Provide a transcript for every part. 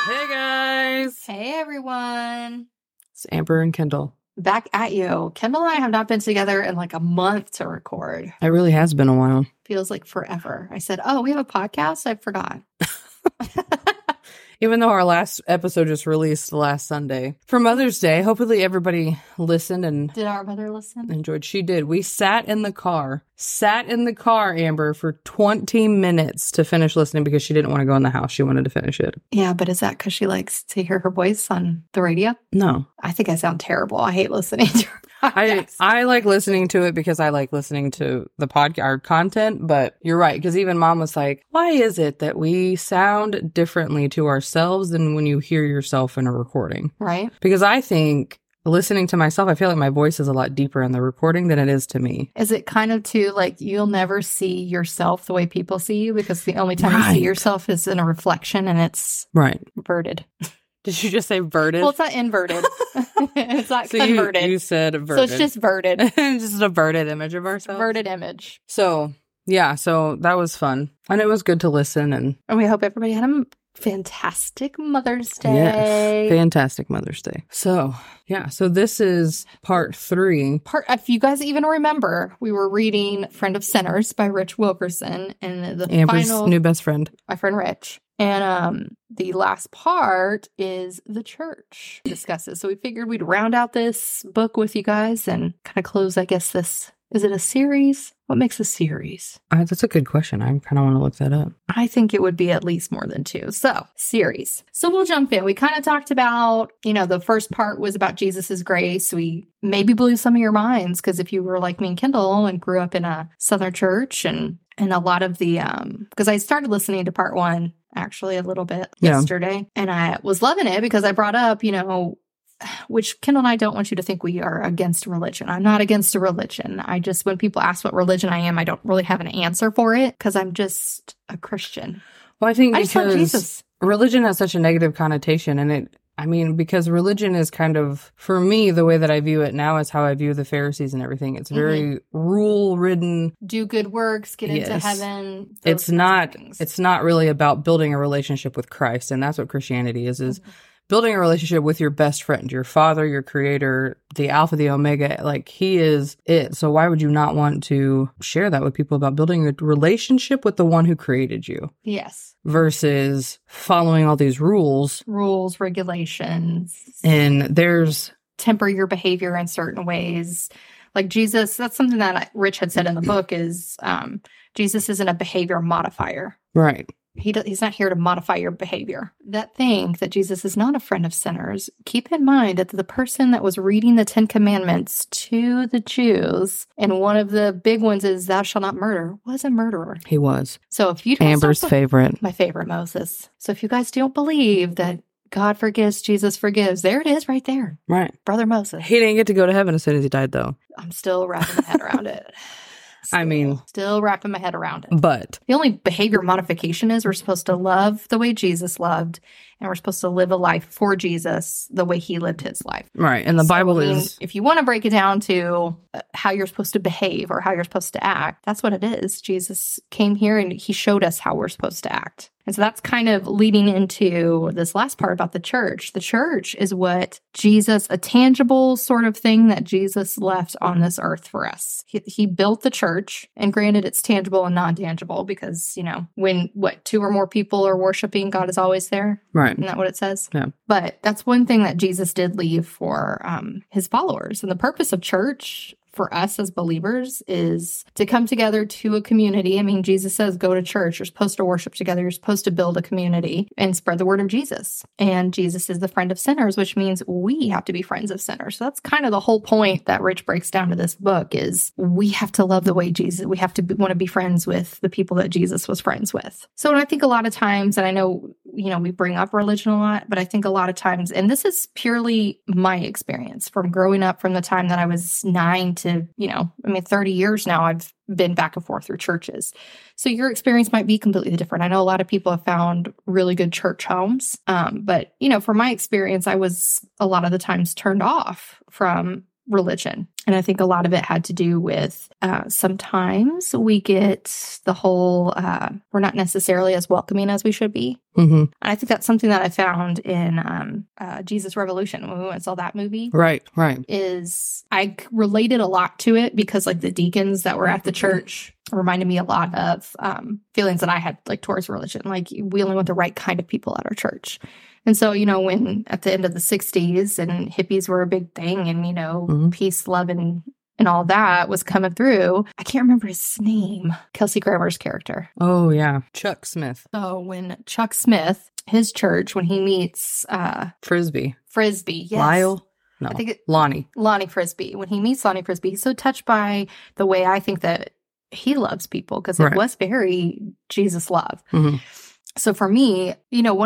Hey guys. Hey everyone. It's Amber and Kendall. Back at you. Kendall and I have not been together in like a month to record. It really has been a while. Feels like forever. I said, oh, we have a podcast? I forgot. Even though our last episode just released last Sunday. For Mother's Day, hopefully everybody listened and... Did our mother listen? Enjoyed. She did. We sat in the car, Amber, for 20 minutes to finish listening because she didn't want to go in the house. She wanted to finish it. Yeah, but is that because she likes to hear her voice on the radio? No. I think I sound terrible. I hate listening to her. I like listening to it because I like listening to the podcast, our content, but you're right. Because even Mom was like, why is it that we sound differently to ourselves than when you hear yourself in a recording? Right. Because I think listening to myself, I feel like my voice is a lot deeper in the recording than it is to me. Is it kind of too like you'll never see yourself the way people see you because the only time you see yourself is in a reflection and it's inverted. Did you just say verted? Well, it's not inverted. It's not converted. You said verted. So it's just verted. Just a verted image of ourselves. Verted image. So, yeah. So that was fun. And it was good to listen. And we hope everybody had a fantastic Mother's Day. Yes, fantastic Mother's Day. So, yeah. So this is part 3. If you guys even remember, we were reading Friend of Sinners by Rich Wilkerson. And the Amber's final... new best friend. My friend Rich. And the last part is the church discusses. So we figured we'd round out this book with you guys and kind of close, I guess, this. Is it a series? What makes a series? That's a good question. I kind of want to look that up. I think it would be at least more than 2. So, series. So we'll jump in. We kind of talked about, the first part was about Jesus's grace. We maybe blew some of your minds because if you were like me and Kendall and grew up in a Southern church and a lot of the, because I started listening to part 1 actually a little bit yesterday and I was loving it because I brought up, which Kendall and I don't want you to think we are against religion. I'm not against a religion. I just, when people ask what religion I am, I don't really have an answer for it because I'm just a Christian. Well, I think because religion has such a negative connotation and because religion is kind of, for me, the way that I view it now is how I view the Pharisees and everything. It's very rule-ridden. Do good works, get into heaven. It's not really about building a relationship with Christ. And that's what Christianity is building a relationship with your best friend, your Father, your Creator, the Alpha, the Omega. Like, He is it. So why would you not want to share that with people about building a relationship with the one who created you? Yes. Versus following all these rules, regulations. And there's... temper your behavior in certain ways. Like Jesus, that's something that Rich had said in the book is Jesus isn't a behavior modifier. Right. He's not here to modify your behavior. That thing that Jesus is not a friend of sinners, keep in mind that the person that was reading the 10 Commandments to the Jews, and one of the big ones is thou shalt not murder, was a murderer. He was. So if you Amber's favorite. My favorite, Moses. So if you guys don't believe that God forgives, Jesus forgives, there it is right there. Right. Brother Moses. He didn't get to go to heaven as soon as he died, though. I'm still wrapping my head around it. Still wrapping my head around it. But the only behavior modification is we're supposed to love the way Jesus loved, and we're supposed to live a life for Jesus the way He lived His life. Right. And the Bible is... if you want to break it down to how you're supposed to behave or how you're supposed to act, that's what it is. Jesus came here and He showed us how we're supposed to act. And so that's kind of leading into this last part about the church. The church is what Jesus, a tangible sort of thing that Jesus left on this earth for us. He built the church, and granted it's tangible and non-tangible because, when 2 or more people are worshiping, God is always there. Right. Isn't that what it says? Yeah. But that's one thing that Jesus did leave for His followers. And the purpose of church for us as believers is to come together to a community. I mean, Jesus says, go to church. You're supposed to worship together. You're supposed to build a community and spread the word of Jesus. And Jesus is the friend of sinners, which means we have to be friends of sinners. So that's kind of the whole point that Rich breaks down to this book is we have to love the way Jesus, we have to want to be friends with the people that Jesus was friends with. So I think a lot of times, and I know, we bring up religion a lot, but I think a lot of times, and this is purely my experience from growing up from the time that I was 9 to, 30 years now, I've been back and forth through churches. So your experience might be completely different. I know a lot of people have found really good church homes. But, from my experience, I was a lot of the times turned off from religion. And I think a lot of it had to do with sometimes we get the whole, we're not necessarily as welcoming as we should be. Mm-hmm. And I think that's something that I found in Jesus Revolution when we went and saw that movie. Right. Is I related a lot to it because like the deacons that were at the church reminded me a lot of feelings that I had like towards religion. Like we only want the right kind of people at our church. And so, when at the end of the 60s and hippies were a big thing and, peace, love, and all that was coming through, I can't remember his name, Kelsey Grammer's character. Oh, yeah. Chuck Smith. So when Chuck Smith, his church, when he meets Frisbee, yes. Lyle? No, I think Lonnie Frisbee. When he meets Lonnie Frisbee, he's so touched by the way I think that he loves people because it was very Jesus love. Mm-hmm. So for me,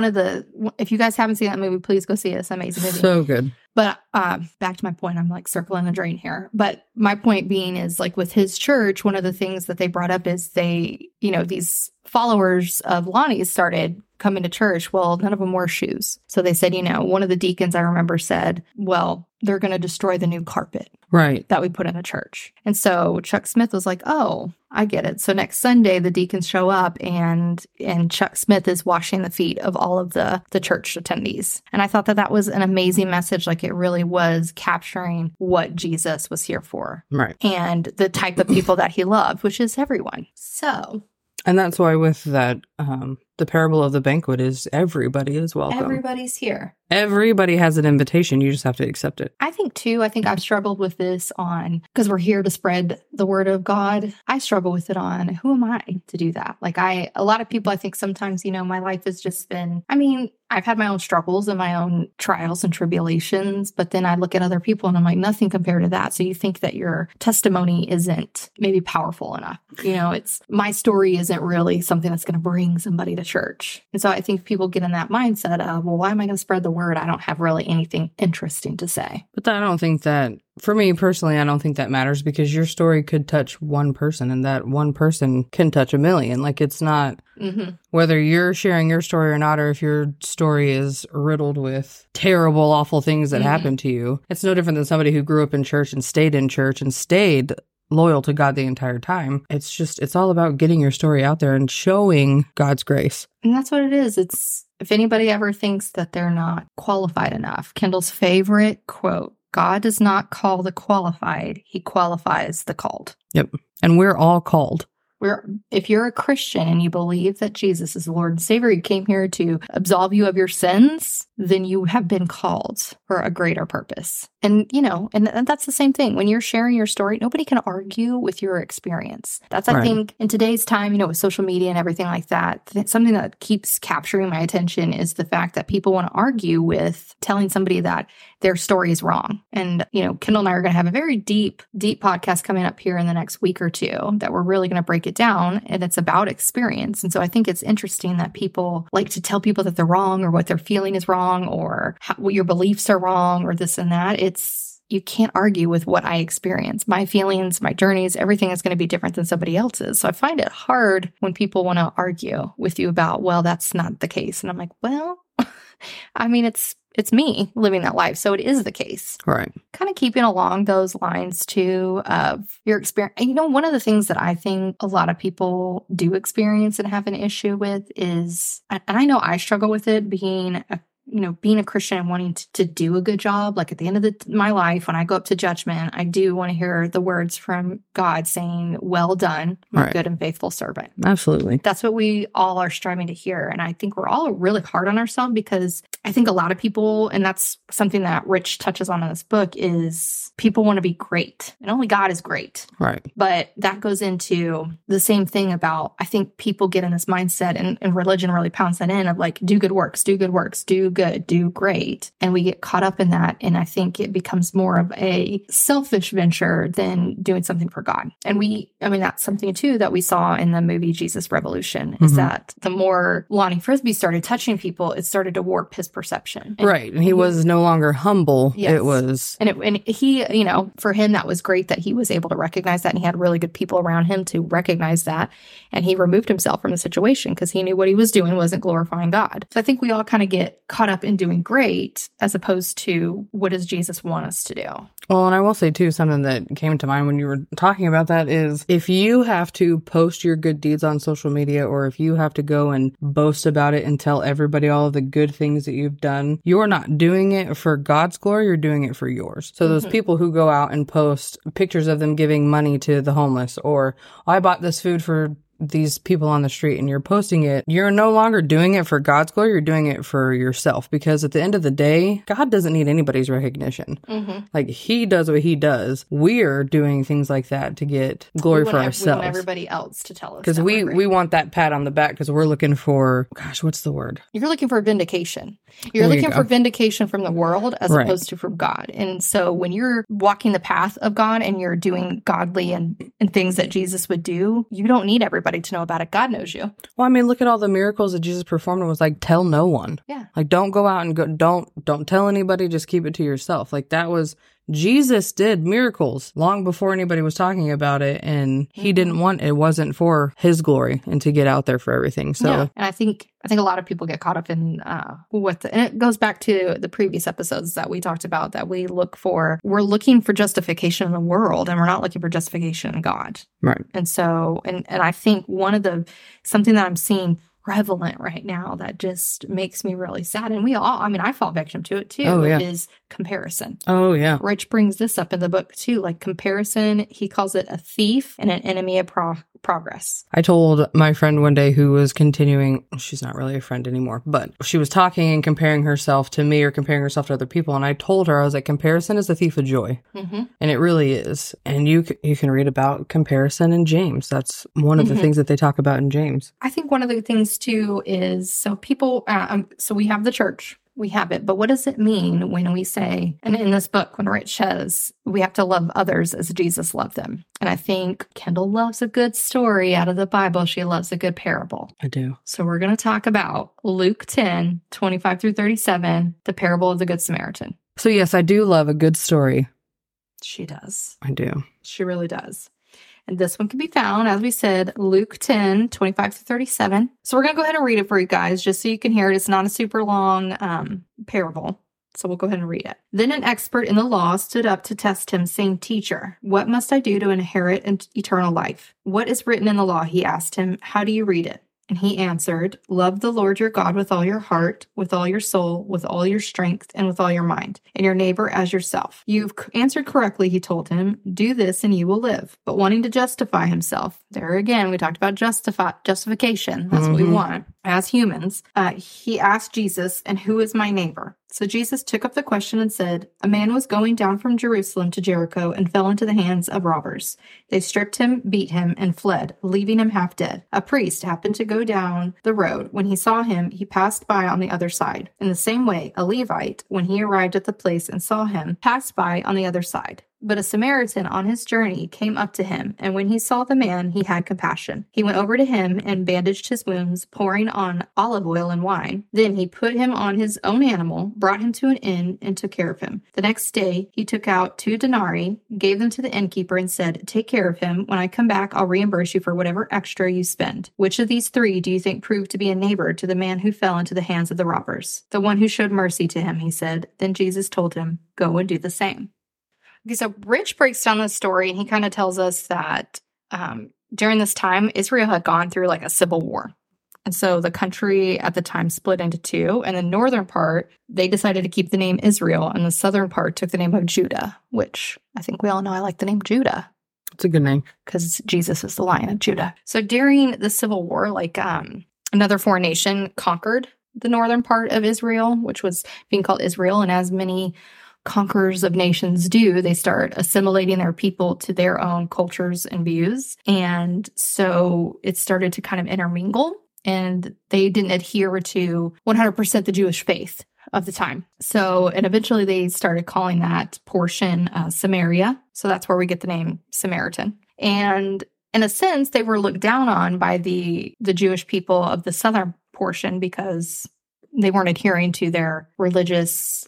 if you guys haven't seen that movie, please go see it. It's an amazing movie. So good. But back to my point, I'm like circling the drain here. But my point being is like with his church, one of the things that they brought up is these followers of Lonnie's started coming to church. Well, none of them wore shoes. So they said, one of the deacons I remember said, well, they're going to destroy the new carpet. Right. That we put in the church. And so Chuck Smith was like, oh, I get it. So next Sunday, the deacons show up and Chuck Smith is washing the feet of all of the church attendees. And I thought that was an amazing message. Like it really was capturing what Jesus was here for. Right. And the type of people that he loved, which is everyone. So. And that's why with that, the parable of the banquet is everybody is welcome. Everybody's here. Everybody has an invitation. You just have to accept it. I think I've struggled with this because we're here to spread the word of God. I struggle with it on who am I to do that? Like a lot of people, I think sometimes, my life has just been, I've had my own struggles and my own trials and tribulations, but then I look at other people and I'm like, nothing compared to that. So you think that your testimony isn't maybe powerful enough. It's my story isn't really something that's going to bring somebody to church. And so I think people get in that mindset of, well, why am I going to spread the word? I don't have really anything interesting to say. But I don't think that, for me personally, I don't think that matters because your story could touch one person and that one person can touch a million. Like it's not whether you're sharing your story or not, or if your story is riddled with terrible, awful things that happened to you. It's no different than somebody who grew up in church and stayed loyal to God the entire time. It's all about getting your story out there and showing God's grace. And that's what it is. It's if anybody ever thinks that they're not qualified enough, Kendall's favorite quote, God does not call the qualified, he qualifies the called. Yep. And we're all called. If you're a Christian and you believe that Jesus is the Lord and Savior, he came here to absolve you of your sins, then you have been called for a greater purpose. And, and that's the same thing. When you're sharing your story, nobody can argue with your experience. That's, I think, in today's time, with social media and everything like that, something that keeps capturing my attention is the fact that people want to argue with telling somebody that their story is wrong. And, Kendall and I are going to have a very deep podcast coming up here in the next week or two that we're really going to break it down. And it's about experience. And so I think it's interesting that people like to tell people that they're wrong or what they're feeling is wrong or what your beliefs are wrong or this and that. You can't argue with what I experience. My feelings, my journeys, everything is going to be different than somebody else's. So I find it hard when people want to argue with you about, well, that's not the case. And I'm like, well, it's me living that life. So it is the case. Right. Kind of keeping along those lines too of your experience. And one of the things that I think a lot of people do experience and have an issue with is, and I know I struggle with it being a Christian and wanting to do a good job. Like at the end of my life, when I go up to judgment, I do want to hear the words from God saying, well done, my good and faithful servant. Absolutely. That's what we all are striving to hear. And I think we're all really hard on ourselves because I think a lot of people, and that's something that Rich touches on in this book, is people want to be great. And only God is great. Right. But that goes into the same thing about, I think people get in this mindset and religion really pounds that in of like, do good works, do good, do great. And we get caught up in that. And I think it becomes more of a selfish venture than doing something for God. And that's something too that we saw in the movie Jesus Revolution is that the more Lonnie Frisbee started touching people, it started to warp his self-perception. Right. And he was no longer humble. Yes. It was... And he, for him, that was great that he was able to recognize that, and he had really good people around him to recognize that. And he removed himself from the situation because he knew what he was doing wasn't glorifying God. So I think we all kind of get caught up in doing great as opposed to what does Jesus want us to do? Well, and I will say, too, something that came to mind when you were talking about that is if you have to post your good deeds on social media, or if you have to go and boast about it and tell everybody all of the good things that you've done, you're not doing it for God's glory, you're doing it for yours. So those people who go out and post pictures of them giving money to the homeless, or I bought this food for these people on the street, and you're posting it, you're no longer doing it for God's glory, you're doing it for yourself. Because at the end of the day, God doesn't need anybody's recognition. Like, he does what he does. We're doing things like that to get glory for ourselves. We want everybody else to tell us. Because we want that pat on the back, because we're looking for, gosh, what's the word? You're looking for vindication. You're looking for vindication from the world as opposed to from God. And so when you're walking the path of God and you're doing godly and things that Jesus would do, you don't need everybody to know about it. God knows you. Well, I mean, look at all the miracles that Jesus performed. It was like, tell no one. Yeah. Like, don't go out and go, don't tell anybody, just keep it to yourself. Like, that was, Jesus did miracles long before anybody was talking about it, and he didn't want, it wasn't for his glory and to get out there for everything. So, yeah. And I think a lot of people get caught up in and it goes back to the previous episodes that we talked about, that we're looking for justification in the world, and we're not looking for justification in God. Right. And so, and I think something that I'm seeing prevalent right now that just makes me really sad, and I fall victim to it too, is comparison. Oh, yeah. Rich brings this up in the book too, like comparison. He calls it a thief and an enemy of progress. I told my friend one day who was continuing, she's not really a friend anymore, but she was talking and comparing herself to me or comparing herself to other people. And I told her, I was like, comparison is a thief of joy. And it really is. And you can read about comparison in James. That's one of the things that they talk about in James. I think one of the things too is, so people, so we have the church. We have it. But what does it mean when we say, and in this book, when Rich says, we have to love others as Jesus loved them? And I think Kendall loves a good story out of the Bible. She loves a good parable. I do. So we're going to talk about Luke 10, 25 through 37, the parable of the Good Samaritan. So yes, I do love a good story. She does. I do. She really does. And this one can be found, as we said, Luke 10, 25 to 37. So we're going to go ahead and read it for you guys, just so you can hear it. It's not a super long parable. So we'll go ahead and read it. Then an expert in the law stood up to test him, saying, "Teacher, what must I do to inherit eternal life?" "What is written in the law?" he asked him. "How do you read it?" And he answered, "Love the Lord your God with all your heart, with all your soul, with all your strength, and with all your mind, and your neighbor as yourself." "You've answered correctly," he told him. "Do this and you will live." But wanting to justify himself, there again, we talked about justification. That's what we want as humans. He asked Jesus, "And who is my neighbor?" So Jesus took up the question and said, "A man was going down from Jerusalem to Jericho and fell into the hands of robbers. They stripped him, beat him, and fled, leaving him half dead. A priest happened to go down the road. When he saw him, he passed by on the other side. In the same way, a Levite, when he arrived at the place and saw him, passed by on the other side. But a Samaritan on his journey came up to him, and when he saw the man, he had compassion. He went over to him and bandaged his wounds, pouring on olive oil and wine. Then he put him on his own animal, brought him to an inn, and took care of him. The next day, he took out 2 denarii, gave them to the innkeeper, and said, 'Take care of him. When I come back, I'll reimburse you for whatever extra you spend.' Which of these 3 do you think proved to be a neighbor to the man who fell into the hands of the robbers?" "The one who showed mercy to him," he said. Then Jesus told him, "Go and do the same." Okay, so Rich breaks down the story, and he kind of tells us that during this time, Israel had gone through like a civil war. And so the country at the time split into 2. And the northern part, they decided to keep the name Israel, and the southern part took the name of Judah, which I think we all know I like the name Judah. It's a good name. Because Jesus is the Lion of Judah. So during the civil war, like another foreign nation conquered the northern part of Israel, which was being called Israel, and as many conquerors of nations do, they start assimilating their people to their own cultures and views. And so it started to kind of intermingle, and they didn't adhere to 100% the Jewish faith of the time. So, and eventually they started calling that portion Samaria. So that's where we get the name Samaritan. And in a sense, they were looked down on by the Jewish people of the southern portion because they weren't adhering to their religious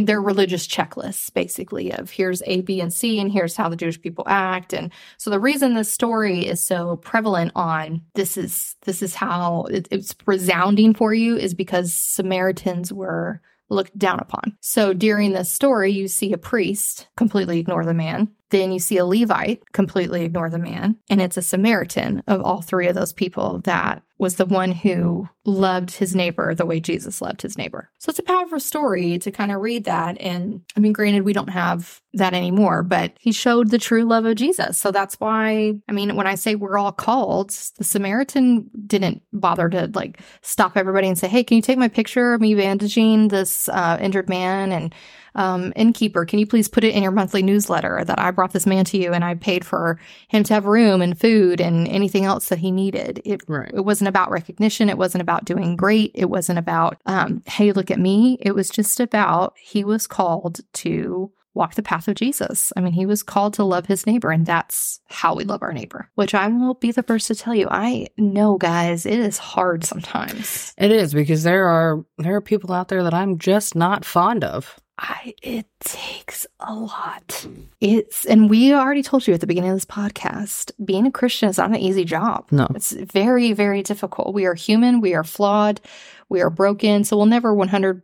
checklists, basically, of here's A, B, and C, and here's how the Jewish people act. And so the reason this story is so prevalent on this is how it's resounding for you is because Samaritans were looked down upon. So during this story, you see a priest completely ignore the man. Then you see a Levite completely ignore the man. And it's a Samaritan of all three of those people that was the one who loved his neighbor the way Jesus loved his neighbor. So it's a powerful story to kind of read that. And I mean, granted, we don't have that anymore, but he showed the true love of Jesus. So that's why, I mean, when I say we're all called, the Samaritan didn't bother to like stop everybody and say, hey, can you take my picture of me bandaging this injured man? And innkeeper, can you please put it in your monthly newsletter that I brought this man to you and I paid for him to have room and food and anything else that he needed. It wasn't about recognition. It wasn't about doing great. It wasn't about, hey, look at me. It was just about he was called to walk the path of Jesus. I mean, he was called to love his neighbor, and that's how we love our neighbor, which I will be the first to tell you. I know, guys, it is hard sometimes. It is, because there are people out there that I'm just not fond of. It takes a lot. And we already told you at the beginning of this podcast, being a Christian is not an easy job. No. It's very, very difficult. We are human. We are flawed. We are broken. So we'll never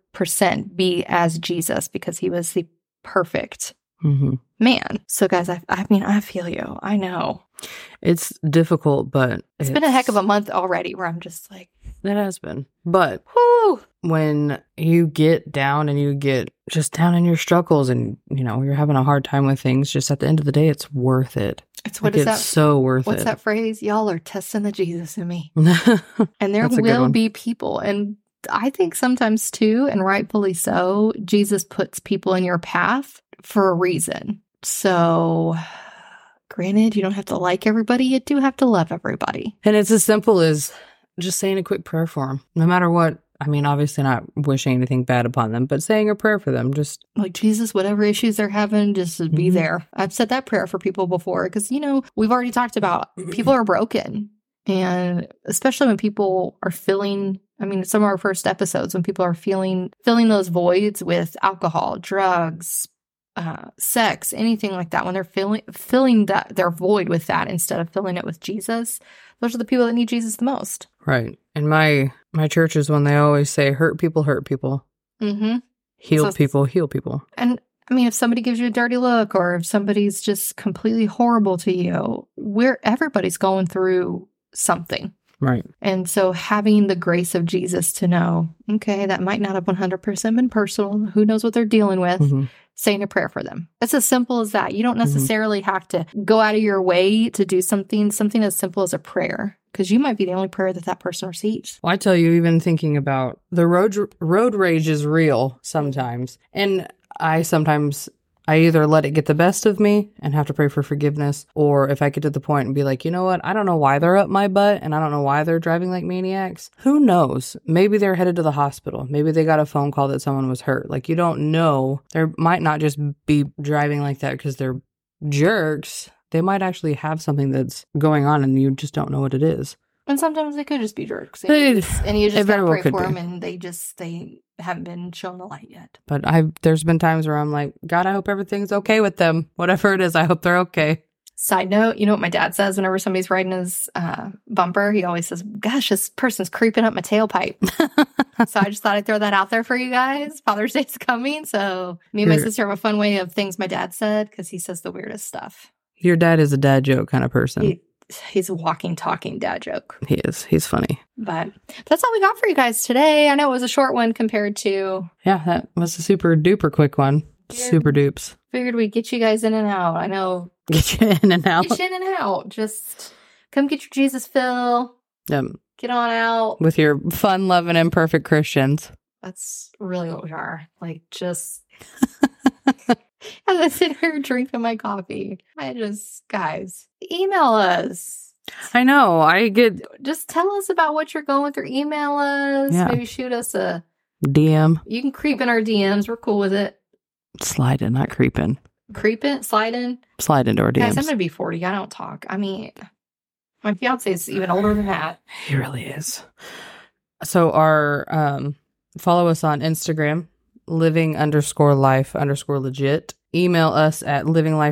100% be as Jesus because he was the perfect man. So guys, I mean, I feel you. I know. It's difficult, but it's been a heck of a month already where I'm just like. It has been. But whew, when you get down and you get just down in your struggles and, you know, you're having a hard time with things, just at the end of the day, it's worth it. It's what is that? It's so worth it. What's that phrase? Y'all are testing the Jesus in me. And there That's a good will one. be people. And I think sometimes too, and rightfully so, Jesus puts people in your path for a reason. So granted, you don't have to like everybody. You do have to love everybody. And it's as simple as just saying a quick prayer for them, no matter what. I mean, obviously not wishing anything bad upon them, but saying a prayer for them. Just like, Jesus, whatever issues they're having, just be there. I've said that prayer for people before because, you know, we've already talked about people are broken. And especially when people are feeling, I mean, some of our first episodes, when people are filling those voids with alcohol, drugs, sex, anything like that, when they're filling that their void with that instead of filling it with Jesus, those are the people that need Jesus the most. right. And my church is when they always say, hurt people, Mm-hmm. heal people, heal people. And I mean, if somebody gives you a dirty look or if somebody's just completely horrible to you, everybody's going through something. Right. And so having the grace of Jesus to know, okay, that might not have 100% been personal. Who knows what they're dealing with? Saying a prayer for them. It's as simple as that. You don't necessarily have to go out of your way to do something as simple as a prayer, because you might be the only prayer that person receives. Well, I tell you, even thinking about the road rage is real sometimes. And I either let it get the best of me and have to pray for forgiveness, or if I get to the point and be like, you know what, I don't know why they're up my butt and I don't know why they're driving like maniacs. Who knows? Maybe they're headed to the hospital. Maybe they got a phone call that someone was hurt. Like, you don't know. They might not just be driving like that because they're jerks. They might actually have something that's going on and you just don't know what it is. And sometimes they could just be jerks. And you just gotta pray for them, and they haven't been shown the light yet. But there's been times where I'm like, God, I hope everything's okay with them. Whatever it is, I hope they're okay. Side note, you know what my dad says whenever somebody's riding his bumper? He always says, gosh, this person's creeping up my tailpipe. So I just thought I'd throw that out there for you guys. Father's Day's coming. So me and my sister have a fun way of things my dad said, because he says the weirdest stuff. Your dad is a dad joke kind of person. He's a walking, talking dad joke. He is. He's funny. But that's all we got for you guys today. I know it was a short one compared to... Yeah, that was a super duper quick one. Super dupes. Figured we'd get you guys in and out. I know. Get you in and out. Get you in and out. Just come get your Jesus fill. Yep. Get on out. With your fun, loving, imperfect Christians. That's really what we are. Like, just... As I sit here drinking my coffee, guys, email us. I know. Just tell us about what you're going through. Email us. Yeah. Maybe shoot us a DM. You can creep in our DMs. We're cool with it. Slide in, not creeping. Creep in? Slide in? Slide into our DMs. Guys, I'm going to be 40. I don't talk. I mean, my fiance is even older than that. He really is. So our Follow us on Instagram, living_life_legit. Email us at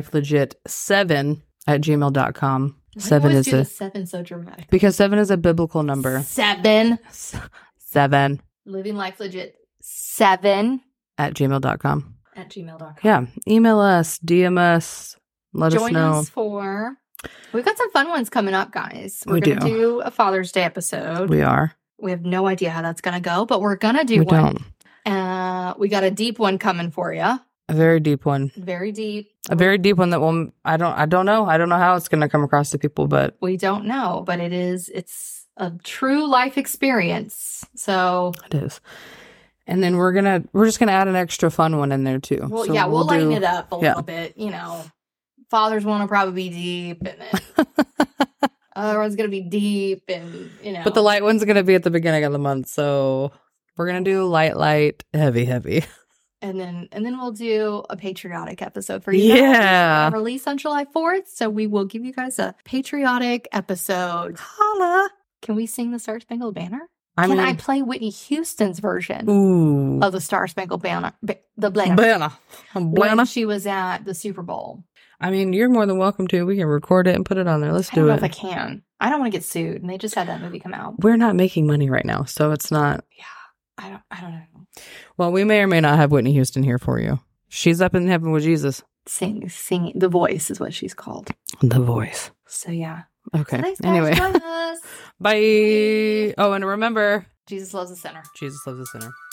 livinglifelegit7@gmail.com. Why Seven do you is always do a the 7 so dramatic? because 7 is a biblical number. 7. 7 Living Life Legit 7 at gmail.com. at gmail.com. Yeah. Email us, DM us, let us Join know. us for. We've got some fun ones coming up, guys. We're We going to do. do a Father's Day episode. We are. We have no idea how that's going to go, but we're going to do We one. don't. We got a deep one coming for you. A very deep one. Very deep. A very deep one that will. I don't know. I don't know how it's going to come across to people, but We don't know, but it's a true life experience. So, it is. And then we're just gonna add an extra fun one in there too. well, So yeah, we'll lighten do- it up a little bit. You know, fathers want to probably be deep, and then other one's going to be deep, and, you know. But the light one's gonna be at the beginning of the month, so we're gonna do light, heavy. And then we'll do a patriotic episode for you guys. Yeah. It's gonna release on July 4th, so we will give you guys a patriotic episode. Holla! Can we sing the Star Spangled Banner? I Can mean, I play Whitney Houston's version ooh, of the Star Spangled Banner? The banner. Banner. When Banner. she was at the Super Bowl. I mean, you're more than welcome to. We can record it and put it on there. Let's I don't do know it. if I can. I don't want to get sued, and they just had that movie come out. We're not making money right now, so it's not. Yeah, I don't know. Well, we may or may not have Whitney Houston here for you. She's up in heaven with Jesus. Singing. The Voice is what she's called. The voice. So yeah. Okay. So thanks, guys. Anyway, Join us. bye. Oh, and remember, Jesus loves the sinner. Jesus loves the sinner.